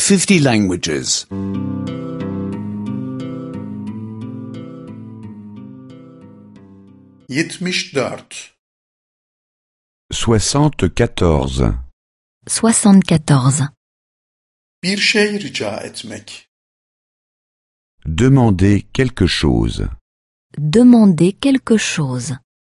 50 languages. 74. 74. 74. Bir şey rica etmek. Demandez quelque chose. Demander quelque chose.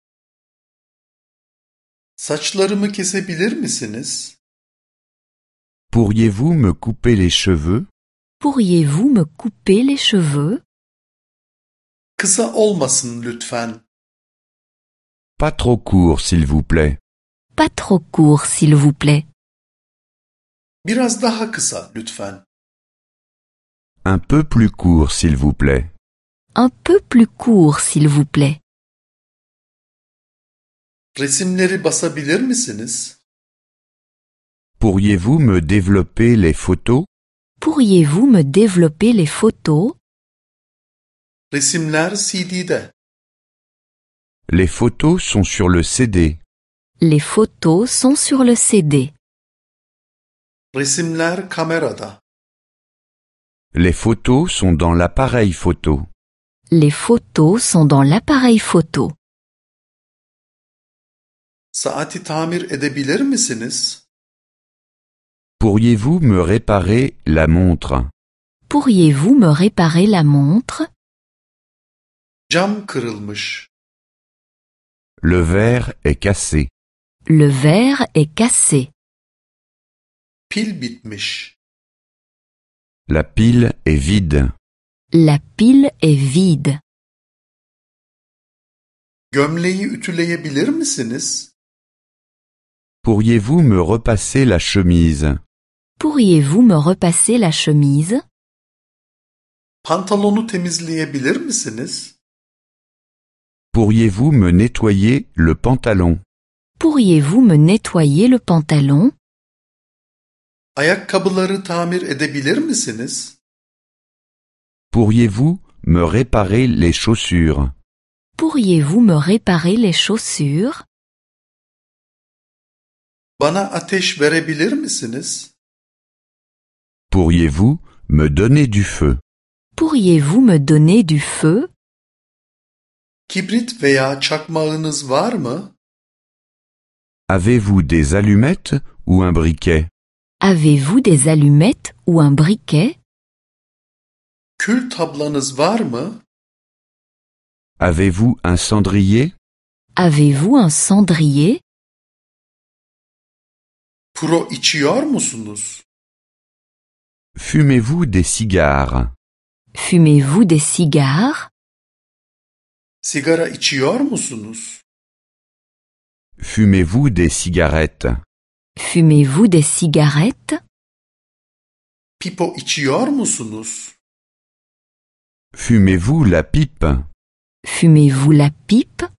Saçlarımı kesebilir misiniz? Pourriez-vous me couper les cheveux? Pourriez-vous me couper les cheveux? Kısa olmasın lütfen. Pas trop court, s'il vous plaît. Pas trop court, s'il vous plaît. Biraz daha kısa lütfen. Un peu plus court, s'il vous plaît. Un peu plus court, s'il vous plaît. Resimleri basabilir misiniz? Pourriez-vous me développer les photos? Pourriez-vous me développer les photos? Resimler CD'de. Les photos sont sur le CD. Les photos sont sur le CD. Resimler kamerada. Les photos sont dans l'appareil photo. Les photos sont dans l'appareil photo. Saati tamir edebilir misiniz? Pourriez-vous me réparer la montre? Pourriez-vous me réparer la montre? Cam kırılmış. Le verre est cassé. Le verre est cassé. Pil bitmiş. La pile est vide. La pile est vide. Gömleği ütüleyebilir misiniz? Pourriez-vous me repasser la chemise? Pourriez-vous me repasser la chemise? Pantolonu temizleyebilir misiniz? Pourriez-vous me nettoyer le pantalon? Pourriez-vous me nettoyer le pantalon? Ayakkabıları tamir edebilir misiniz? Pourriez-vous me réparer les chaussures? Pourriez-vous me réparer les chaussures? Bana ateş verebilir misiniz? Pourriez-vous me donner du feu? Pourriez-vous me donner du feu? Kibrit veya çakmağınız var mı? Avez-vous des allumettes ou un briquet? Avez-vous des allumettes ou un briquet? Kül tablanız var mı? Avez-vous un cendrier? Avez-vous un cendrier? Puro içiyor musunuz? Fumez-vous des cigares? Fumez-vous des cigares? Sigara içiyor musunuz? Fumez-vous des cigarettes? Fumez-vous des cigarettes? Pipo içiyor musunuz? Fumez-vous la pipe? Fumez-vous la pipe?